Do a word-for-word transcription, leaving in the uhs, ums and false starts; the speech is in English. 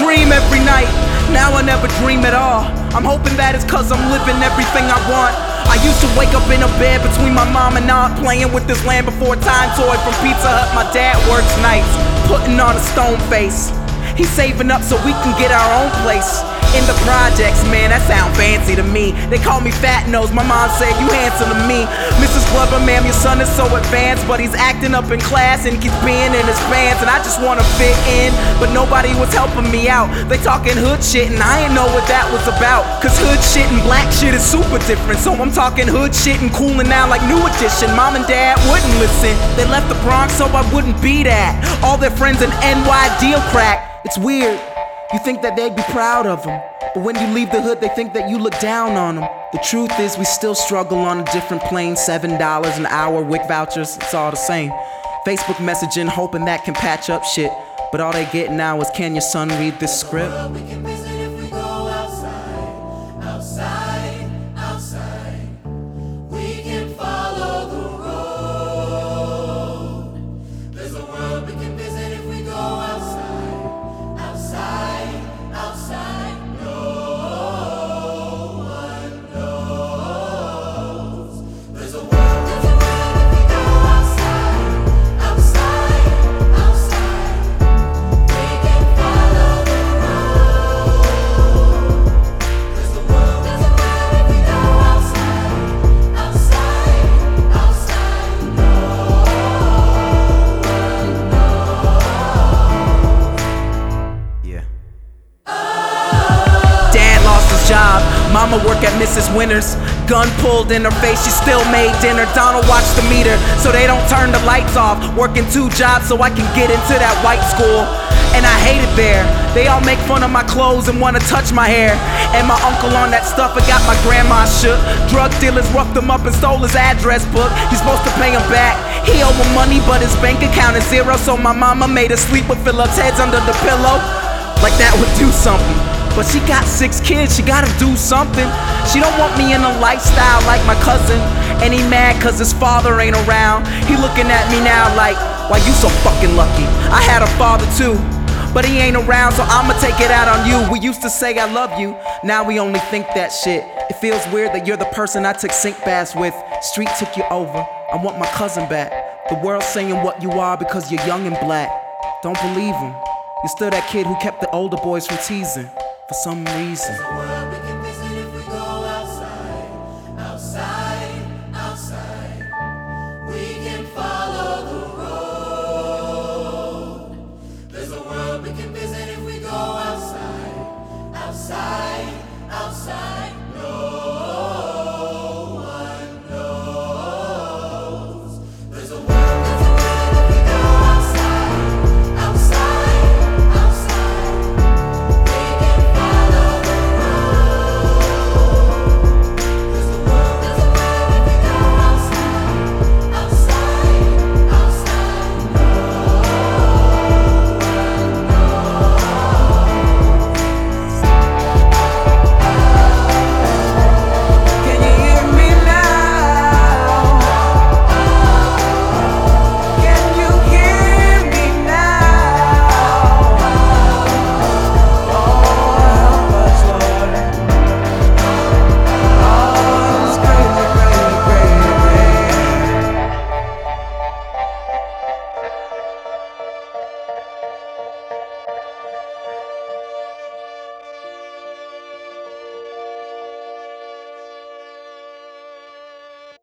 dream every night, now I never dream at all. I'm hoping that it's cause I'm living everything I want. I used to wake up in a bed between my mom and aunt, playing with this Land Before Time toy from Pizza Hut. My dad works nights, putting on a stone face. He's saving up so we can get our own place in the projects, man, that sound fancy to me. They call me Fat Nose, my mom said you handsome to me. Missus Glover, ma'am, your son is so advanced, but he's acting up in class and keeps being in his pants. And I just wanna fit in, but nobody was helping me out. They talking hood shit and I ain't know what that was about. Cause hood shit and black shit is super different. So I'm talking hood shit and cooling now like New Edition. Mom and dad wouldn't listen, they left the Bronx so I wouldn't be that. All their friends in N Y deal crack. It's weird, you think that they'd be proud of them, but when you leave the hood they think that you look down on them. The truth is we still struggle on a different plane. Seven dollars an hour, W I C vouchers, it's all the same. Facebook messaging hoping that can patch up shit, but all they get now is can your son read this script? We can visit if we go outside, outside, outside. We can follow the road. There's a world we can visit if we go outside, outside, outside. No one knows. There's a world, there's a world if we go outside, outside, outside. We can follow the road. There's a world, there's a world if we go outside, outside, outside. No one knows. Yeah. Dad lost his job, mama worked at Missus Winters. Gun pulled in her face, she still made dinner. Donald watched the meter so they don't turn the lights off. Working two jobs so I can get into that white school. And I hate it there, they all make fun of my clothes and wanna touch my hair. And my uncle on that stuff, it got my grandma shook. Drug dealers roughed him up and stole his address book. He's supposed to pay him back, he owed him money but his bank account is zero. So my mama made us sleep with Phillips heads under the pillow. Like that would do something. But she got six kids, she gotta do something. She don't want me in a lifestyle like my cousin. And he mad cause his father ain't around. He looking at me now like, why you so fucking lucky? I had a father too, but he ain't around, so I'ma take it out on you. We used to say I love you, now we only think that shit. It feels weird that you're the person I took sink baths with. Street took you over, I want my cousin back. The world's saying what you are because you're young and black. Don't believe him, you're still that kid who kept the older boys from teasing. For some reason.